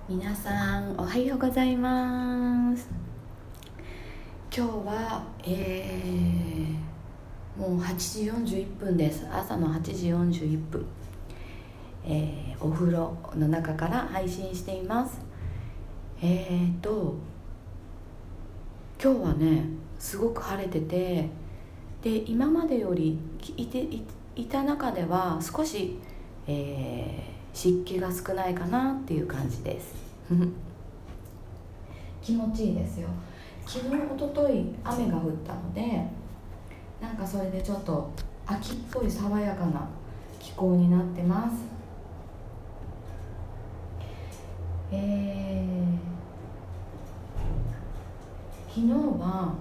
皆さんおはようございます。今日は、もう8時41分です。朝の8時41分、お風呂の中から配信しています。今日はねすごく晴れてて、で今までよりいた中では少し、湿気が少ないかなっていう感じです気持ちいいですよ。昨日一昨日雨が降ったので、なんかそれでちょっと秋っぽい爽やかな気候になってます。昨日は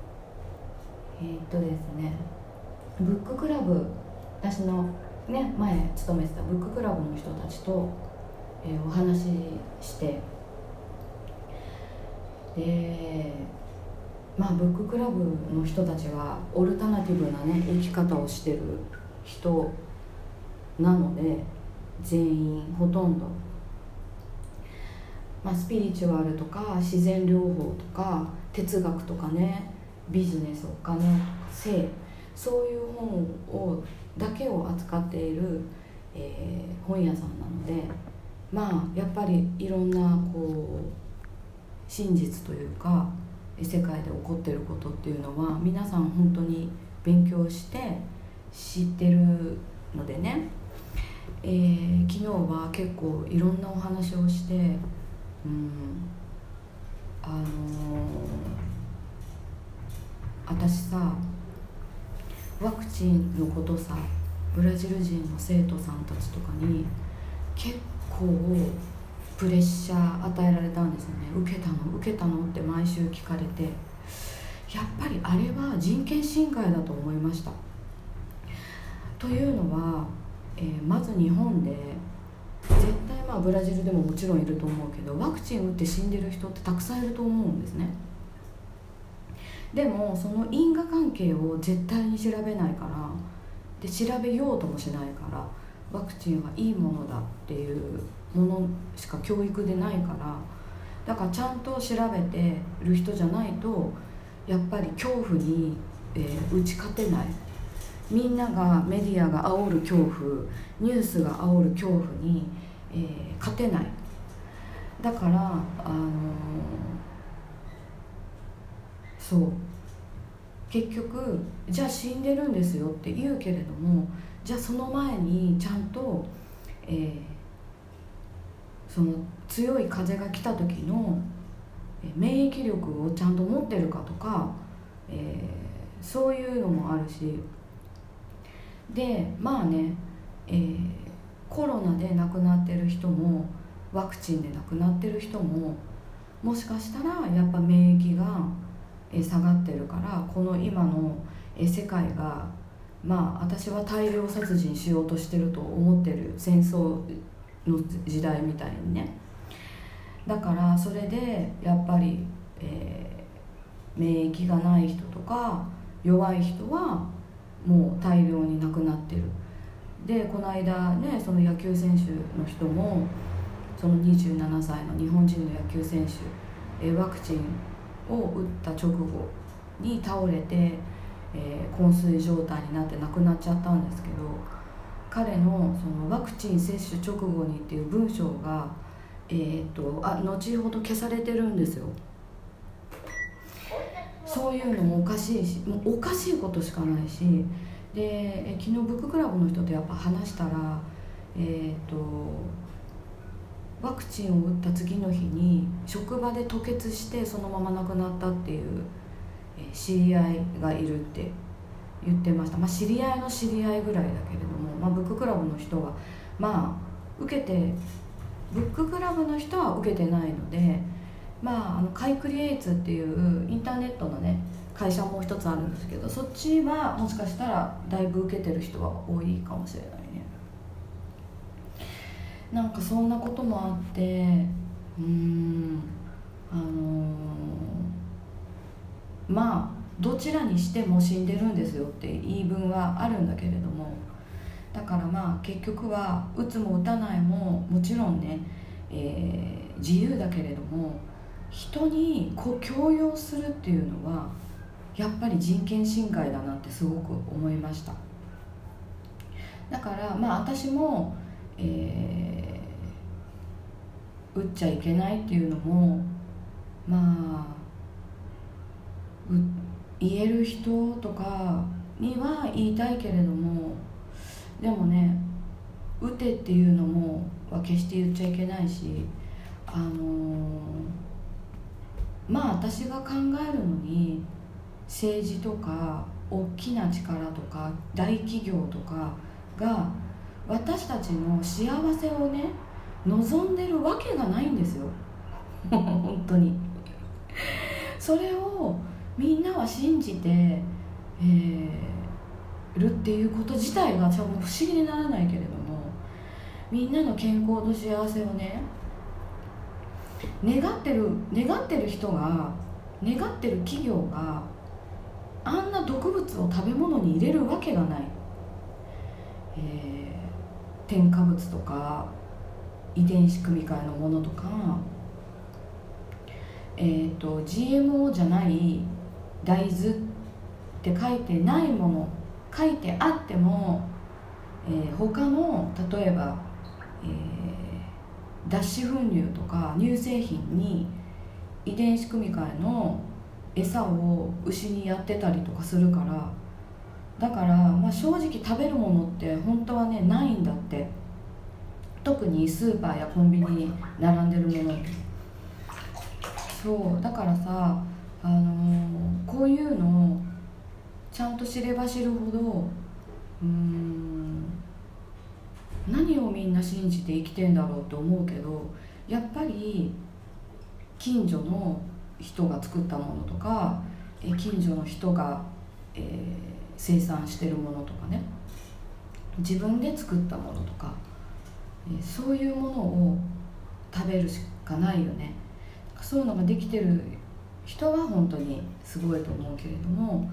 ですね、ブッククラブ、私のね前勤めてたブッククラブの人たちと、お話しして、でブッククラブの人たちはオルタナティブなね生き方をしてる人なので、全員ほとんど、スピリチュアルとか自然療法とか哲学とかね、ビジネス、お金、性、そういう本だけを扱っている、本屋さんなので、やっぱりいろんな真実というか世界で起こっていることっていうのは皆さん本当に勉強して知ってるのでね、昨日は結構いろんなお話をして、私さ、ワクチンのことさ、ブラジル人の生徒さんたちとかに結構プレッシャー与えられたんですよね。受けたのって毎週聞かれて、やっぱりあれは人権侵害だと思いました。というのは、まず日本で絶対ブラジルでももちろんいると思うけど、ワクチン打って死んでる人ってたくさんいると思うんですね。でもその因果関係を絶対に調べないから、で調べようともしないから、ワクチンはいいものだっていうものしか教育でないから、だからちゃんと調べてる人じゃないとやっぱり恐怖に、打ち勝てない。みんなが、メディアが煽る恐怖、ニュースが煽る恐怖に、勝てない。だからそう結局じゃあ死んでるんですよって言うけれども、じゃあその前にちゃんと、その強い風が来た時の免疫力をちゃんと持ってるかとか、そういうのもあるし、でコロナで亡くなってる人もワクチンで亡くなってる人も、もしかしたらやっぱ免疫が下がってるから、この今の世界が私は大量殺人しようとしてると思ってる、戦争の時代みたいにね。だからそれでやっぱり、免疫がない人とか弱い人はもう大量に亡くなってる。でこの間ね、その野球選手の人も、その27歳の日本人の野球選手、ワクチンを打った直後に倒れて、昏睡状態になって亡くなっちゃったんですけど、彼のそのワクチン接種直後にっていう文章が、後ほど消されてるんですよ。そういうのもおかしいし、もうおかしいことしかないし、で昨日ブッククラブの人とやっぱ話したら、ワクチンを打った次の日に職場で吐血してそのまま亡くなったっていう、知り合いがいるって言ってました。知り合いの知り合いぐらいだけれども、ブッククラブの人は受けて、ブッククラブの人は受けてないので、カイクリエイツっていうインターネットのね会社も一つあるんですけど、そっちはもしかしたらだいぶ受けてる人は多いかもしれないね。なんかそんなこともあって、どちらにしても死んでるんですよって言い分はあるんだけれども、だから結局は打つも打たないももちろんね、 自由だけれども人にこう強要するっていうのはやっぱり人権侵害だなってすごく思いました。だから私も、打っちゃいけないっていうのも言える人とかには言いたいけれども、でもね打てっていうのも決して言っちゃいけないし、私が考えるのに政治とか大きな力とか大企業とかが私たちの幸せをね望んでるわけがないんですよ本当に。それをみんなは信じて、るっていうこと自体が不思議にならないけれども、みんなの健康と幸せをね願ってる人が、願ってる企業があんな毒物を食べ物に入れるわけがない。添加物とか遺伝子組み換えのものとか、GMO じゃない大豆って書いてないもの、書いてあっても、他の例えば、脱脂粉乳とか乳製品に遺伝子組み換えの餌を牛にやってたりとかするから、だから、正直食べるものって本当はねないんだって。特にスーパーやコンビニに並んでるもの。そうだからさ、こういうのをちゃんと知れば知るほど何をみんな信じて生きてんだろうと思うけど、やっぱり近所の人が作ったものとか近所の人が、生産してるものとかね、自分で作ったものとか、そういうものを食べるしかないよね。そういうのができてる人は本当にすごいと思うけれども、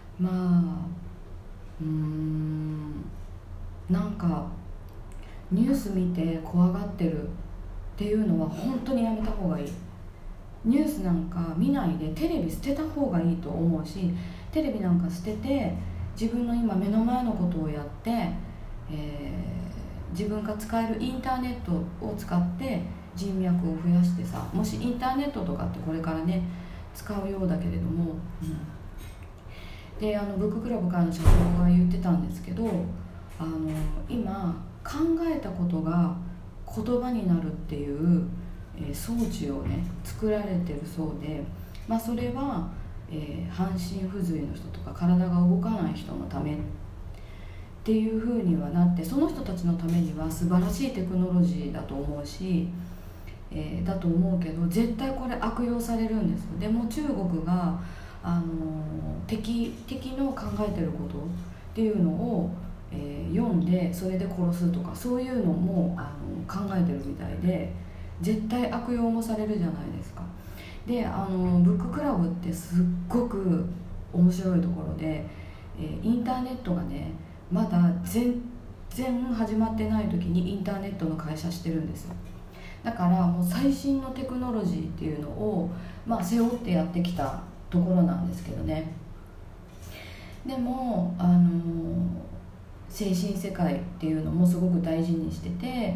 なんかニュース見て怖がってるっていうのは本当にやめた方がいい。ニュースなんか見ないでテレビ捨てた方がいいと思うし、テレビなんか捨てて自分の今目の前のことをやって、自分が使えるインターネットを使って人脈を増やしてさ、もしインターネットとかってこれからね使うようだけれども、でブッククラブからの社長が言ってたんですけど、今考えたことが言葉になるっていう装置をね作られてるそうで、それは、半身不随の人とか体が動かない人のためっていう風にはなって、その人たちのためには素晴らしいテクノロジーだと思うし、だと思うけど絶対これ悪用されるんですよ。でも中国が敵の考えてることっていうのを、読んでそれで殺すとかそういうのも考えてるみたいで、絶対悪用もされるじゃないですか。でブッククラブってすっごく面白いところで、インターネットがねまだ全然始まってない時にインターネットの会社してるんですよ。だからもう最新のテクノロジーっていうのを、背負ってやってきたところなんですけどね。でも精神世界っていうのもすごく大事にしてて、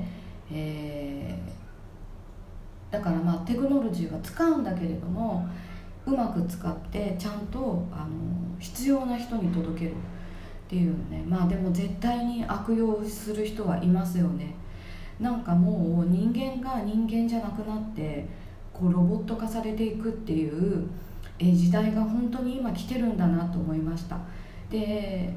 だからテクノロジーは使うんだけれどもうまく使ってちゃんと必要な人に届けるっていうね。でも絶対に悪用する人はいますよね。なんかもう人間が人間じゃなくなってロボット化されていくっていう時代が本当に今来てるんだなと思いました。で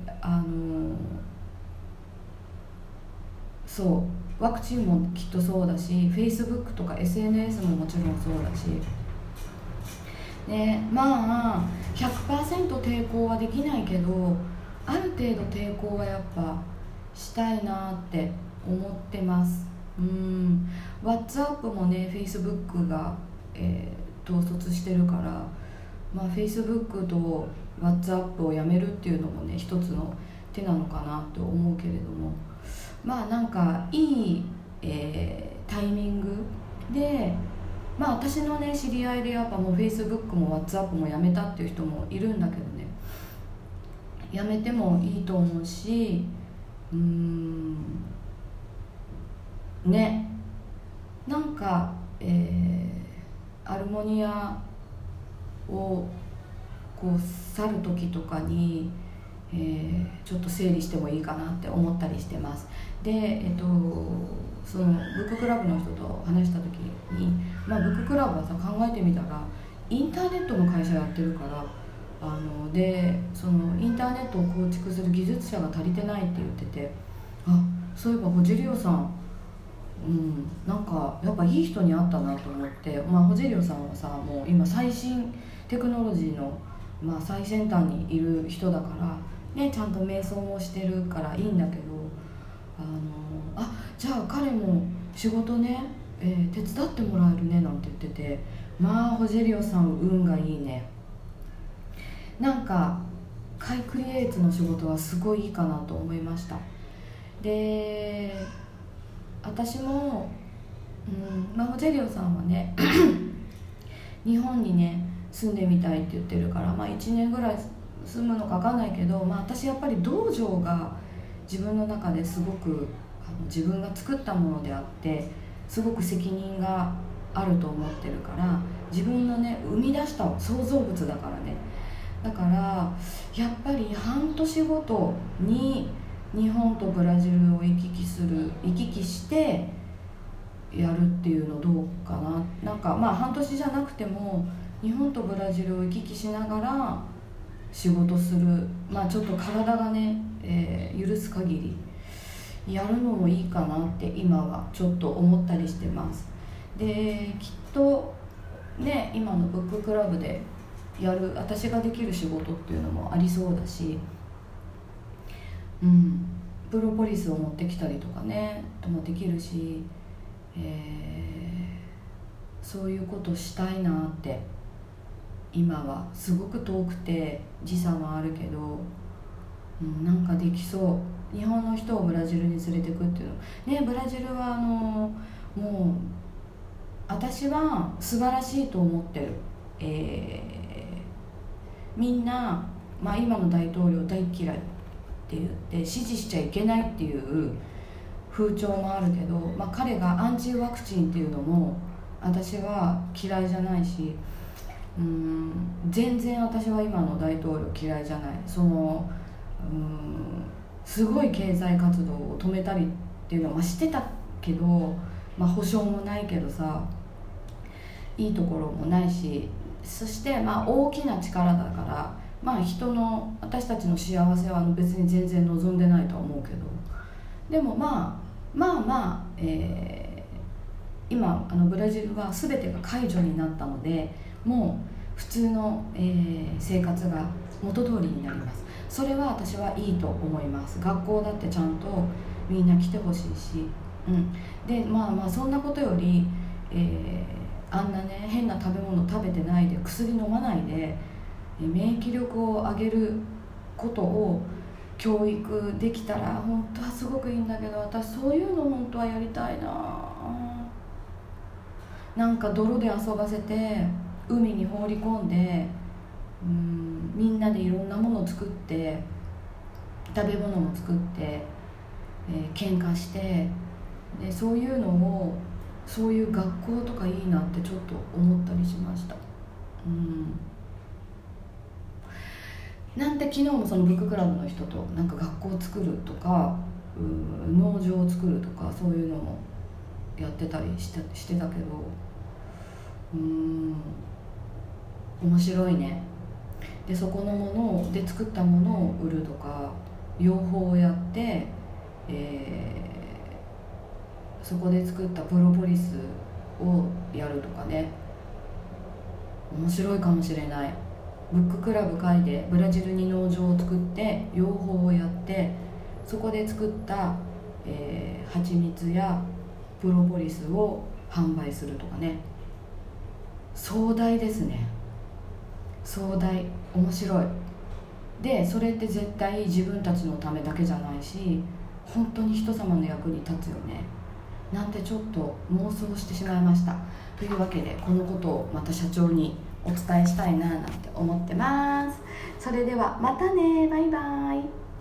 そうワクチンもきっとそうだし Facebook とか SNS ももちろんそうだし、で100% 抵抗はできないけどある程度抵抗はやっぱしたいなって思ってます。WhatsApp もね Facebook が、統率してるから、Facebook と WhatsApp をやめるっていうのもね一つの手なのかなと思うけれども、なんかいい、タイミングでまあ私のね知り合いでやっぱもう Facebook も WhatsApp もやめたっていう人もいるんだけどね、やめてもいいと思うし、ね、なんか、アルモニアをこう去る時とかに、ちょっと整理してもいいかなって思ったりしてます。で、そのブッククラブの人と話した時に、ブッククラブはさ、考えてみたらインターネットの会社やってるから、でそのインターネットを構築する技術者が足りてないって言ってて、そういえばホジリオさん、なんかやっぱいい人に会ったなと思って、ホジリオさんはさ、もう今最新テクノロジーの、最先端にいる人だからね、ちゃんと瞑想もしてるからいいんだけど、じゃあ彼も仕事ね、手伝ってもらえるねなんて言ってて、ホジェリオさん運がいいね。なんかカイクリエイツの仕事はすごいいいかなと思いました。で私も、ホジェリオさんはね日本にね住んでみたいって言ってるから、1年ぐらい住むのか分かんないけど、私やっぱり道場が自分の中ですごく自分が作ったものであって、すごく責任があると思ってるから、自分のね生み出した創造物だからね。だからやっぱり半年ごとに日本とブラジルを行き来してやるっていうのどうかな。なんか半年じゃなくても日本とブラジルを行き来しながら仕事する、ちょっと体がね、許す限りやるのもいいかなって今はちょっと思ったりしてます。できっとね、今のブッククラブでやる私ができる仕事っていうのもありそうだし、プロポリスを持ってきたりとかねともできるし、そういうことしたいなって今は。すごく遠くて時差はあるけど、なんかできそう。日本の人をブラジルに連れてくっていうのね。ブラジルはもう私は素晴らしいと思ってる。みんな、今の大統領大嫌いって言って支持しちゃいけないっていう風潮もあるけど、彼がアンチワクチンっていうのも私は嫌いじゃないし、全然私は今の大統領嫌いじゃない。すごい経済活動を止めたりっていうのはしてたけど、保証もないけどさ、いいところもないし、そして大きな力だから、私たちの幸せは別に全然望んでないとは思うけど、でも今ブラジルは全てが解除になったので、もう普通の、生活が元通りになります。それは私はいいと思います。学校だってちゃんとみんな来てほしいし、でそんなことより、あんなね変な食べ物食べてないで、薬飲まないで免疫力を上げることを教育できたら本当はすごくいいんだけど、私そういうの本当はやりたいな。なんか泥で遊ばせて海に放り込んで、みんなでいろんなものを作って、食べ物も作って、喧嘩して、でそういうのを、そういう学校とかいいなってちょっと思ったりしました。なんて昨日もそのブッククラブの人となんか学校を作るとか、農場を作るとか、そういうのもやってたりしてたけど、面白いね。でそこのもので作ったものを売るとか、養蜂をやって、そこで作ったプロポリスをやるとかね、面白いかもしれない。ブッククラブ会でブラジルに農場を作って養蜂をやって、そこで作った、蜂蜜やプロポリスを販売するとかね。壮大ですね。壮大、面白い。でそれって絶対自分たちのためだけじゃないし、本当に人様の役に立つよね。 なんてちょっと妄想してしまいました。というわけでこのことをまた社長にお伝えしたいななんて思ってます。それではまたね、バイバイ。